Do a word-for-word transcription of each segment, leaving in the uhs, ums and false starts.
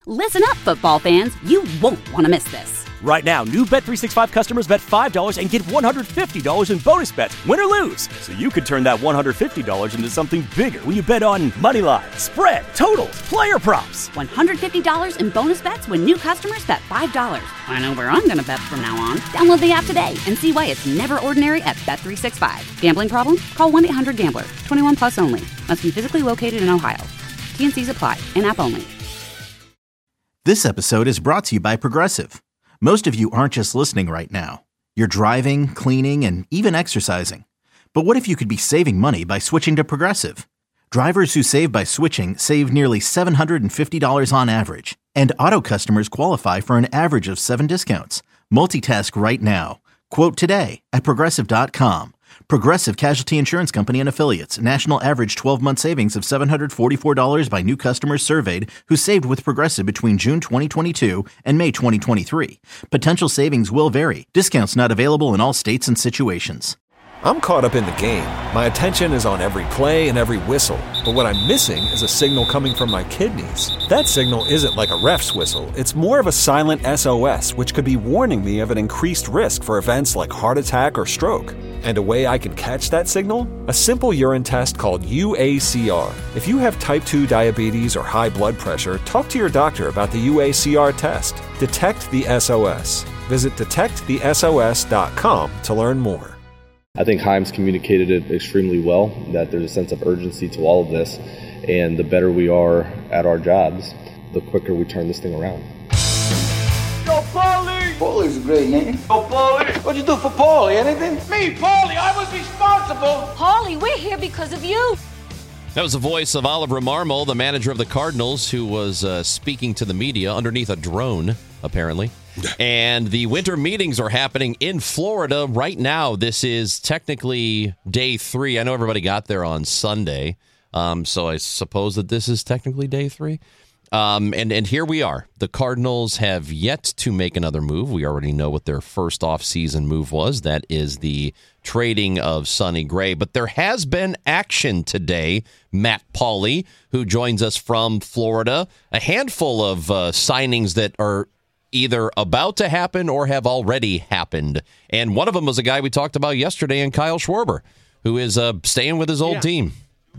Listen up, football fans. You won't want to miss this. Right now, new Bet three sixty-five customers bet five dollars and get one hundred fifty dollars in bonus bets, win or lose. So you could turn that one hundred fifty dollars into something bigger when you bet on money line, spread, totals, player props. one hundred fifty dollars in bonus bets when new customers bet five dollars. I know where I'm going to bet from now on. Download the app today and see why it's never ordinary at Bet three sixty-five. Gambling problem? Call one eight hundred gambler. twenty-one plus only. Must be physically located in Ohio. T N Cs apply. In-app only. This episode is brought to you by Progressive. Most of you aren't just listening right now. You're driving, cleaning, and even exercising. But what if you could be saving money by switching to Progressive? Drivers who save by switching save nearly seven hundred fifty dollars on average. And auto customers qualify for an average of seven discounts. Multitask right now. Quote today at Progressive dot com. Progressive Casualty Insurance Company and Affiliates. National average twelve-month savings of seven hundred forty-four dollars by new customers surveyed who saved with Progressive between June twenty twenty-two and May twenty twenty-three. Potential savings will vary. Discounts not available in all states and situations. I'm caught up in the game. My attention is on every play and every whistle. But what I'm missing is a signal coming from my kidneys. That signal isn't like a ref's whistle. It's more of a silent S O S, which could be warning me of an increased risk for events like heart attack or stroke. And a way I can catch that signal? A simple urine test called U A C R. If you have type two diabetes or high blood pressure, talk to your doctor about the U A C R test. Detect the S O S. Visit detect the S O S dot com to learn more. I think Chaim's communicated it extremely well, that there's a sense of urgency to all of this, and the better we are at our jobs, the quicker we turn this thing around. Go Paulie! Paulie's a great name. Go Paulie! What'd you do for Paulie? Anything? Me, Paulie! I was responsible! Paulie, we're here because of you! That was the voice of Oliver Marmol, the manager of the Cardinals, who was uh, speaking to the media underneath a drone, apparently. And the winter meetings are happening in Florida right now. This is technically day three. I know everybody got there on Sunday, um, so I suppose that this is technically day three. Um, and, and here we are. The Cardinals have yet to make another move. We already know what their first offseason move was. That is the trading of Sonny Gray. But there has been action today. Matt Pauley, who joins us from Florida. A handful of uh, signings that are either about to happen or have already happened. And one of them was a guy we talked about yesterday in Kyle Schwarber, who is uh, staying with his old yeah. team.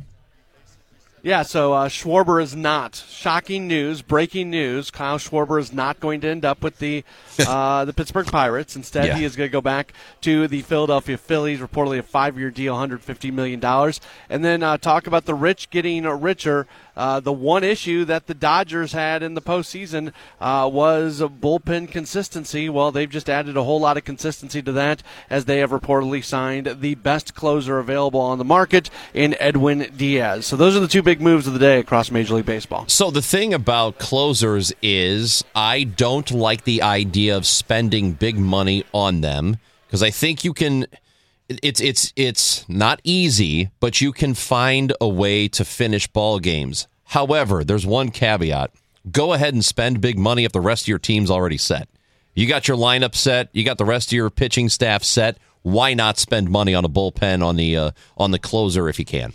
Yeah, so uh, Schwarber is not. Shocking news, breaking news. Kyle Schwarber is not going to end up with the uh, the Pittsburgh Pirates. Instead, yeah. he is going to go back to the Philadelphia Phillies, reportedly a five-year deal, one hundred fifty million dollars. And then uh, talk about the rich getting richer. Uh, the one issue that the Dodgers had in the postseason uh, was bullpen consistency. Well, they've just added a whole lot of consistency to that, as they have reportedly signed the best closer available on the market in Edwin Diaz. So those are the two big moves of the day across Major League Baseball. So the thing about closers is I don't like the idea of spending big money on them, because I think you can... It's it's it's not easy, but you can find a way to finish ball games. However, there's one caveat. Go ahead and spend big money if the rest of your team's already set. You got your lineup set. You got the rest of your pitching staff set. Why not spend money on a bullpen on the uh, on the closer if you can?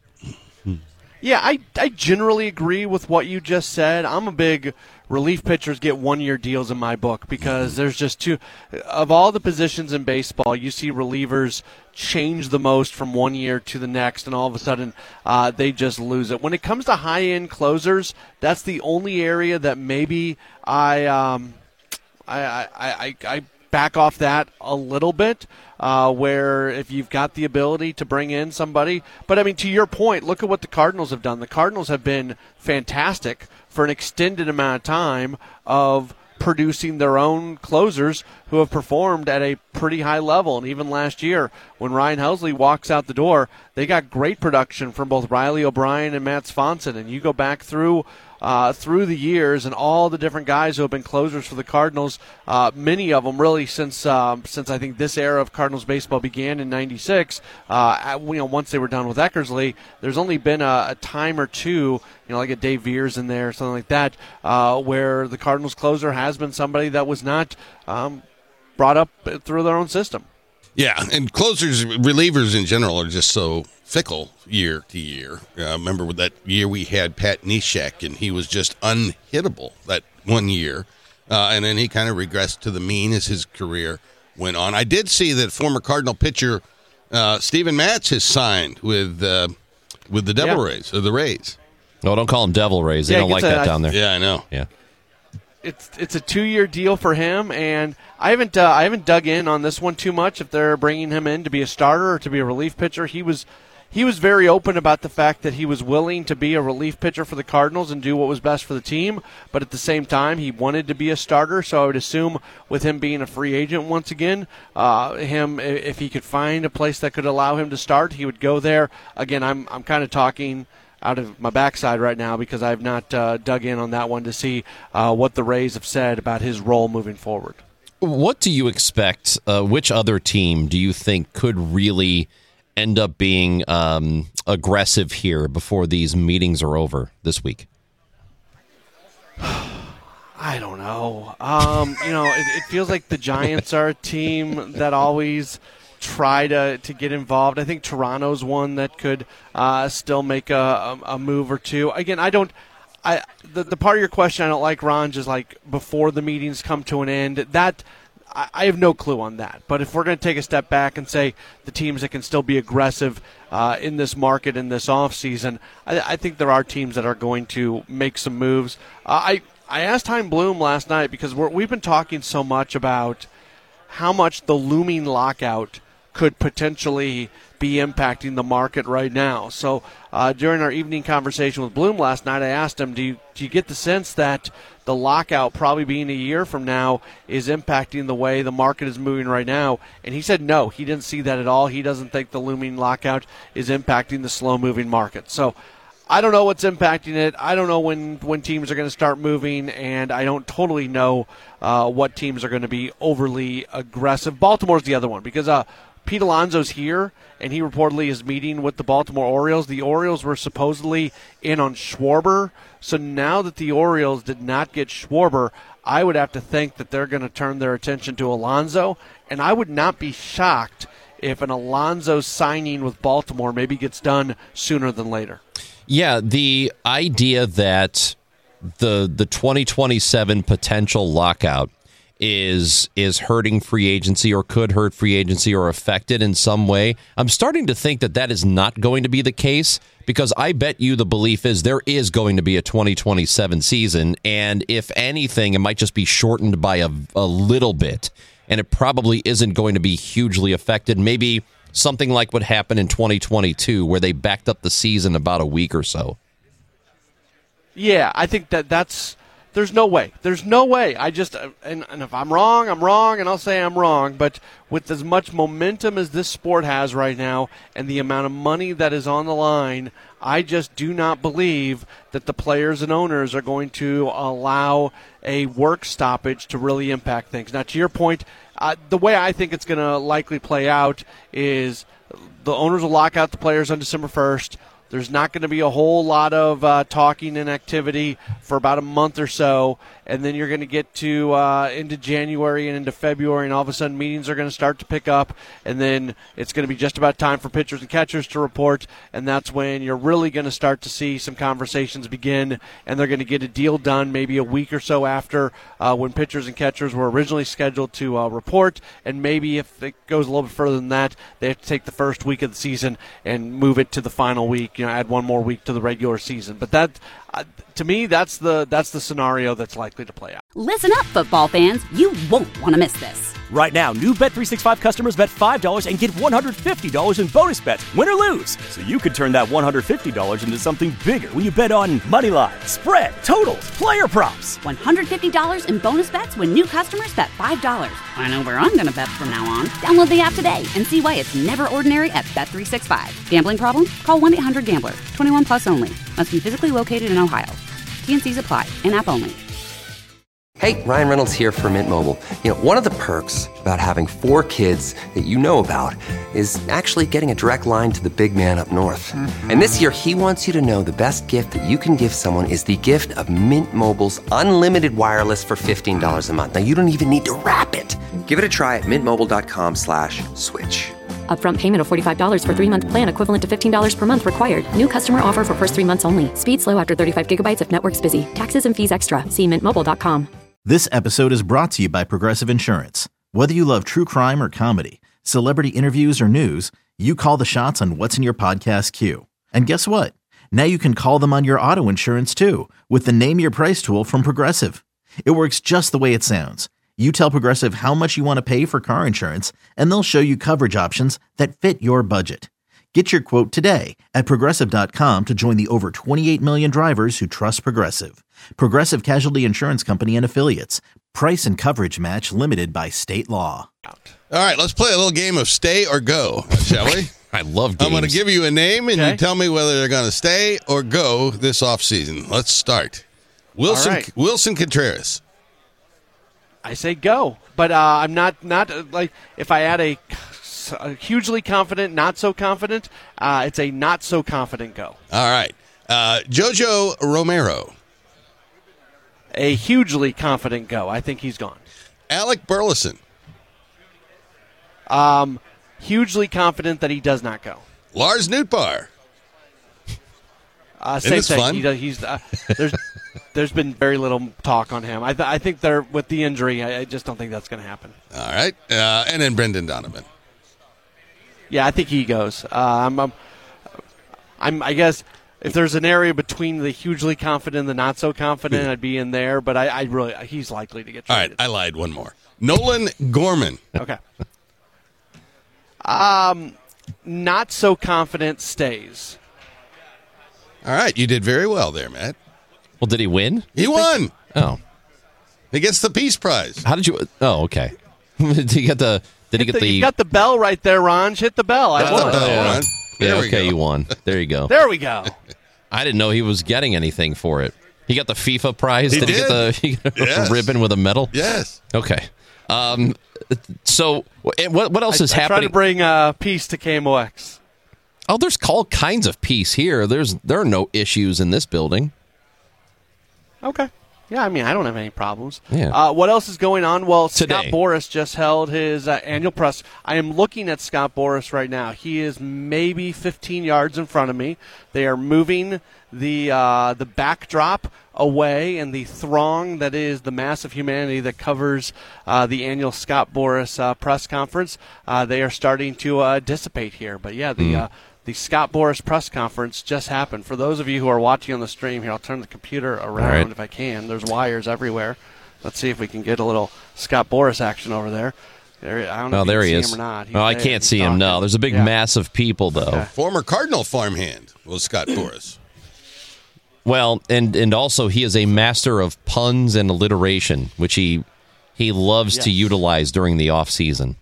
Yeah, I, I generally agree with what you just said. I'm a big relief pitchers get one-year deals in my book, because there's just two. Of all the positions in baseball, you see relievers change the most from one year to the next, and all of a sudden uh, they just lose it. When it comes to high-end closers, that's the only area that maybe I um, I, I, I, I back off that a little bit. Uh, where if you've got the ability to bring in somebody. But, I mean, to your point, look at what the Cardinals have done. The Cardinals have been fantastic for an extended amount of time of producing their own closers who have performed at a pretty high level. And even last year, when Ryan Helsley walks out the door, they got great production from both Riley O'Brien and Matt Swanson. And you go back through uh, through the years and all the different guys who have been closers for the Cardinals, uh, many of them really since um, since I think this era of Cardinals baseball began in ninety-six. Uh, you know, once they were done with Eckersley, there's only been a, a time or two, you know, like a Dave Veers in there, something like that, uh, where the Cardinals closer has been somebody that was not um, brought up through their own system. Yeah, and closers, relievers in general are just so fickle year to year. Uh, remember with that year we had Pat Neshek, and he was just unhittable that one year. Uh, and then he kind of regressed to the mean as his career went on. I did see that former Cardinal pitcher uh, Steven Matz has signed with uh, with the Devil yeah. Rays, or the Rays. No, don't call them Devil Rays. They yeah, don't like a, that down there. Yeah, I know. Yeah. It's it's a two-year deal for him, and I haven't uh, I haven't dug in on this one too much. If they're bringing him in to be a starter or to be a relief pitcher, he was he was very open about the fact that he was willing to be a relief pitcher for the Cardinals and do what was best for the team. But at the same time, he wanted to be a starter. So I would assume with him being a free agent once again, uh, him if he could find a place that could allow him to start, he would go there. Again, I'm I'm kind of talking out of my backside right now because I've not uh, dug in on that one to see uh, what the Rays have said about his role moving forward. What do you expect? Uh, which other team do you think could really end up being um, aggressive here before these meetings are over this week? I don't know. Um, you know, it, it feels like the Giants are a team that always try to, to get involved. I think Toronto's one that could uh, still make a, a, a move or two. Again, I don't I the, the part of your question I don't like, Ron, is like before the meetings come to an end. That I, I have no clue on that. But if we're going to take a step back and say the teams that can still be aggressive uh, in this market in this offseason, I, I think there are teams that are going to make some moves. Uh, I, I asked Chaim Bloom last night because we're, we've been talking so much about how much the looming lockout could potentially be impacting the market right now. So uh, during our evening conversation with Bloom last night, I asked him, do you, do you get the sense that the lockout probably being a year from now is impacting the way the market is moving right now? And he said no, he didn't see that at all. He doesn't think the looming lockout is impacting the slow-moving market. So I don't know what's impacting it. I don't know when, when teams are going to start moving, and I don't totally know uh, what teams are going to be overly aggressive. Baltimore's the other one because uh, Pete Alonso's here, and he reportedly is meeting with the Baltimore Orioles. The Orioles were supposedly in on Schwarber, so now that the Orioles did not get Schwarber, I would have to think that they're going to turn their attention to Alonso, and I would not be shocked if an Alonso signing with Baltimore maybe gets done sooner than later. Yeah, the idea that the the twenty twenty-seven potential lockout is is hurting free agency or could hurt free agency or affect it in some way, I'm starting to think that that is not going to be the case, because I bet you the belief is there is going to be a twenty twenty-seven season, and if anything, it might just be shortened by a, a little bit, and it probably isn't going to be hugely affected. Maybe something like what happened in twenty twenty-two, where they backed up the season about a week or so. Yeah, I think that that's... There's no way. There's no way. I just, and, and if I'm wrong, I'm wrong, and I'll say I'm wrong. But with as much momentum as this sport has right now and the amount of money that is on the line, I just do not believe that the players and owners are going to allow a work stoppage to really impact things. Now, to your point, uh, the way I think it's going to likely play out is the owners will lock out the players on December first. There's not going to be a whole lot of uh, talking and activity for about a month or so, and then you're going to get to uh, into January and into February, and all of a sudden meetings are going to start to pick up, and then it's going to be just about time for pitchers and catchers to report, and that's when you're really going to start to see some conversations begin, and they're going to get a deal done maybe a week or so after uh, when pitchers and catchers were originally scheduled to uh, report, and maybe if it goes a little bit further than that, they have to take the first week of the season and move it to the final week, you know, add one more week to the regular season. But that, uh, to me, that's the that's the scenario that's likely to play out. Listen up, football fans. You won't want to miss this. Right now, new Bet three sixty-five customers bet five dollars and get one hundred fifty dollars in bonus bets, win or lose. So you could turn that one hundred fifty dollars into something bigger when you bet on money line, spread, totals, player props. one hundred fifty dollars in bonus bets when new customers bet five dollars. I know where I'm going to bet from now on. Download the app today and see why it's never ordinary at Bet three sixty-five. Gambling problem? Call one eight hundred gambler. twenty-one plus only. Must be physically located in Ohio. T N Cs apply. In-app only. Hey, Ryan Reynolds here from Mint Mobile. You know, one of the perks about having four kids that you know about is actually getting a direct line to the big man up north. Mm-hmm. And this year, he wants you to know the best gift that you can give someone is the gift of Mint Mobile's unlimited wireless for fifteen dollars a month. Now, you don't even need to wrap it. Give it a try at mintmobile.com slash switch. Upfront payment of forty-five dollars for three-month plan equivalent to fifteen dollars per month required. New customer offer for first three months only. Speed slow after thirty-five gigabytes if network's busy. Taxes and fees extra. See mint mobile dot com. This episode is brought to you by Progressive Insurance. Whether you love true crime or comedy, celebrity interviews or news, you call the shots on what's in your podcast queue. And guess what? Now you can call them on your auto insurance too with the Name Your Price tool from Progressive. It works just the way it sounds. You tell Progressive how much you want to pay for car insurance, and they'll show you coverage options that fit your budget. Get your quote today at Progressive dot com to join the over twenty-eight million drivers who trust Progressive. Progressive Casualty Insurance Company and Affiliates. Price and coverage match limited by state law. All right, let's play a little game of stay or go, shall we? I love games. I'm going to give you a name, and okay. you tell me whether they're going to stay or go this offseason. Let's start. Wilson right. Wilson Contreras. I say go, but uh, I'm not not uh, like if I add a, a hugely confident, not so confident, uh, it's a not so confident go. All right, uh, Jojo Romero. A hugely confident go. I think he's gone. Alec Burleson. Um, hugely confident that he does not go. Lars Nootbaar. Uh, same this thing. fun? He does, he's uh, there's there's been very little talk on him. I th- I think they're with the injury. I, I just don't think that's going to happen. All right, uh, and then Brendan Donovan. Yeah, I think he goes. Uh, I'm, I'm, I'm, I guess if there's an area between the hugely confident and the not so confident, I'd be in there. But I, I really, he's likely to get traded. All right, I lied. One more. Nolan Gorman. Okay. Um, not so confident stays. All right, you did very well there, Matt. Well, did he win? He won. Oh, he gets the Peace Prize. how did you? Oh, okay. did he get the? Did he Hit get the? You got the bell right there, Ron. Hit the bell. I Got won. the bell, Yeah. Ron. There Yeah, we okay, go. you won. There you go. There we go. I didn't know he was getting anything for it. He got the FIFA prize. He did, he get did. the he got Yes. a ribbon with a medal? Yes. Okay. Um. So, and what what else I, is I try happening? to bring uh, peace to K M O X. Oh, there's all kinds of peace here. There's there are no issues in this building. Okay. Yeah, I mean, I don't have any problems. Yeah. Uh, what else is going on? Well, Today. Scott Boras just held his uh, annual press. I am looking at Scott Boras right now. He is maybe fifteen yards in front of me. They are moving the uh, the backdrop away, and the throng that is the mass of humanity that covers uh, the annual Scott Boras uh, press conference. Uh, they are starting to uh, dissipate here. But yeah, the. Mm. Uh, The Scott Boras press conference just happened. For those of you who are watching on the stream here, I'll turn the computer around right. if I can. There's wires everywhere. Let's see if we can get a little Scott Boras action over there. There, I don't know Oh, if there you he can is. see him or not. He's Oh, I there. can't He's see him. No, talking. there's a big Yeah. mass of people though. Okay. Former Cardinal farmhand was Scott Boras. Well, and and also he is a master of puns and alliteration, which he he loves to Yes. utilize during the off season.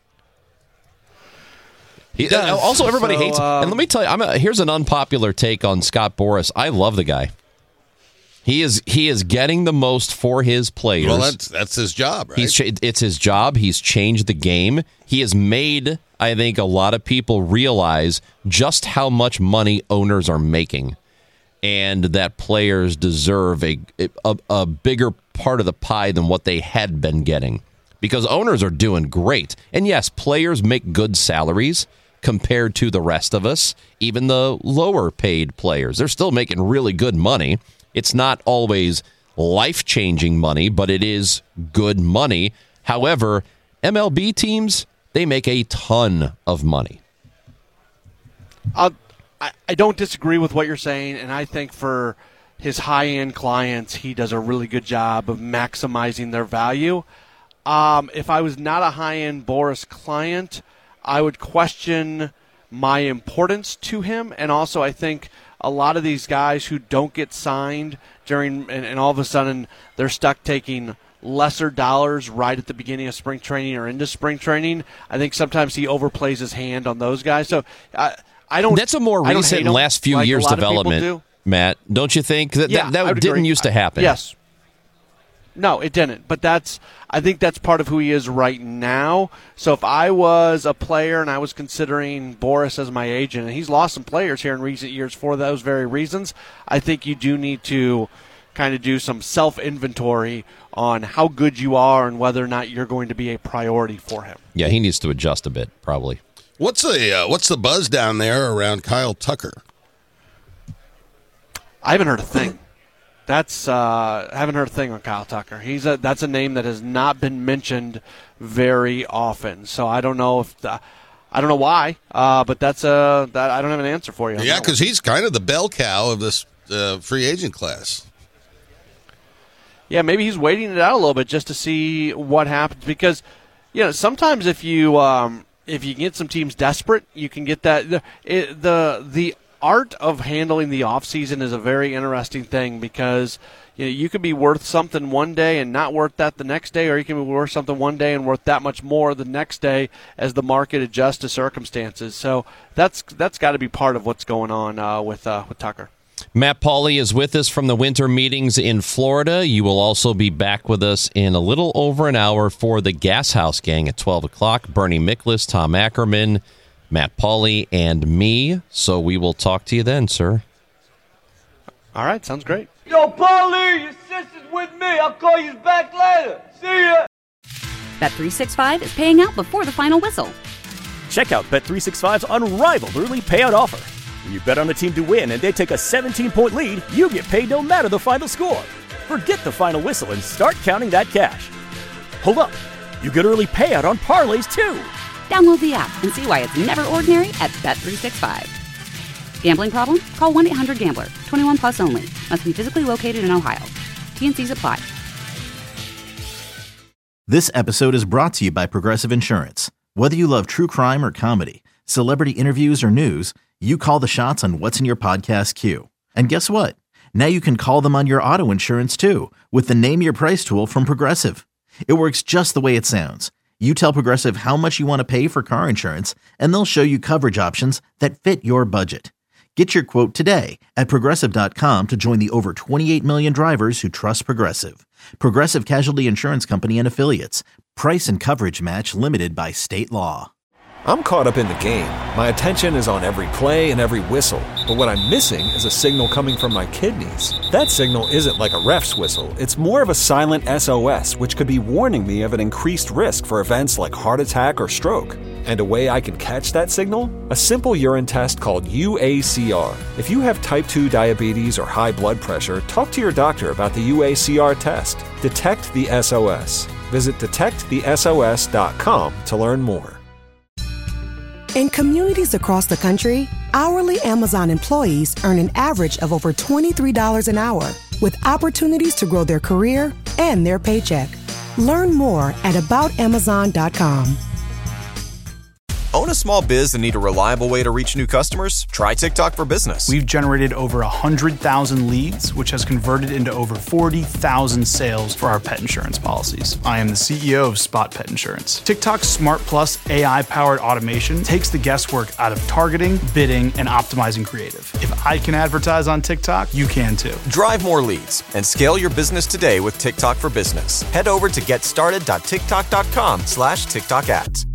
He, does. uh, also, everybody So, hates. um, and let me tell you, I'm a, here's an unpopular take on Scott Boras. I love the guy. He is he is getting the most for his players. Well, that's that's his job, right? He's cha- it's his job. He's changed the game. He has made, I think, a lot of people realize just how much money owners are making, and that players deserve a a, a bigger part of the pie than what they had been getting, because owners are doing great. And yes, players make good salaries compared to the rest of us, even the lower paid players. They're still making really good money. It's not always life-changing money, but it is good money. However, M L B teams, they make a ton of money. Uh, I, I don't disagree with what you're saying, and I think for his high-end clients, he does a really good job of maximizing their value. Um, if I was not a high-end Boras client, I would question my importance to him, and also I think a lot of these guys who don't get signed during, and, and all of a sudden they're stuck taking lesser dollars right at the beginning of spring training or into spring training. I think sometimes he overplays his hand on those guys. So uh, I don't. That's a more I don't recent hate him last few like a years lot of people development, do. Matt. Don't you think that Yeah, that, that I would didn't agree. used to happen? Yes. No, it didn't. But that's I think that's part of who he is right now. So if I was a player and I was considering Boras as my agent, and he's lost some players here in recent years for those very reasons, I think you do need to kind of do some self-inventory on how good you are and whether or not you're going to be a priority for him. Yeah, he needs to adjust a bit, probably. What's the uh, what's the buzz down there around Kyle Tucker? I haven't heard a thing. That's uh, haven't heard a thing on Kyle Tucker. He's a, that's a name that has not been mentioned very often. So I don't know if the, I don't know why, uh, but that's a that I don't have an answer for you. Yeah, because he's kind of the bell cow of this uh, free agent class. Yeah, maybe he's waiting it out a little bit just to see what happens because, you know, sometimes if you um, if you get some teams desperate, you can get that the it, the the art of handling the offseason is a very interesting thing because you know, you could be worth something one day and not worth that the next day, or you can be worth something one day and worth that much more the next day as the market adjusts to circumstances. So that's that's got to be part of what's going on uh, with uh, with Tucker. Matt Pauley is with us from the winter meetings in Florida. You will also be back with us in a little over an hour for the Gas House Gang at twelve o'clock. Bernie Miklasz, Tom Ackerman, Matt Pauley, and me. So we will talk to you then, sir. All right, sounds great. Yo, Paulie, your sister's with me. I'll call you back later. See ya. Bet three sixty-five is paying out before the final whistle. Check out Bet three sixty-five's unrivaled early payout offer. When you bet on a team to win and they take a seventeen-point lead, you get paid no matter the final score. Forget the final whistle and start counting that cash. Hold up. You get early payout on parlays, too. Download the app and see why it's never ordinary at Bet three sixty-five. Gambling problem? Call one eight hundred gambler. twenty-one plus only. Must be physically located in Ohio. T N Cs apply. This episode is brought to you by Progressive Insurance. Whether you love true crime or comedy, celebrity interviews or news, you call the shots on what's in your podcast queue. And guess what? Now you can call them on your auto insurance too with the Name Your Price tool from Progressive. It works just the way it sounds. You tell Progressive how much you want to pay for car insurance, and they'll show you coverage options that fit your budget. Get your quote today at Progressive dot com to join the over twenty-eight million drivers who trust Progressive. Progressive Casualty Insurance Company and Affiliates. Price and coverage match limited by state law. I'm caught up in the game. My attention is on every play and every whistle. But what I'm missing is a signal coming from my kidneys. That signal isn't like a ref's whistle. It's more of a silent S O S, which could be warning me of an increased risk for events like heart attack or stroke. And a way I can catch that signal? A simple urine test called U A C R. If you have type two diabetes or high blood pressure, talk to your doctor about the U A C R test. Detect the S O S. Visit detect the S O S dot com to learn more. In communities across the country, hourly Amazon employees earn an average of over twenty-three dollars an hour, with opportunities to grow their career and their paycheck. Learn more at about amazon dot com. Own a small biz and need a reliable way to reach new customers? Try TikTok for Business. We've generated over one hundred thousand leads, which has converted into over forty thousand sales for our pet insurance policies. I am the C E O of Spot Pet Insurance. TikTok's Smart Plus A I-powered automation takes the guesswork out of targeting, bidding, and optimizing creative. If I can advertise on TikTok, you can too. Drive more leads and scale your business today with TikTok for Business. Head over to getstarted dot tiktok dot com slash TikTok ads.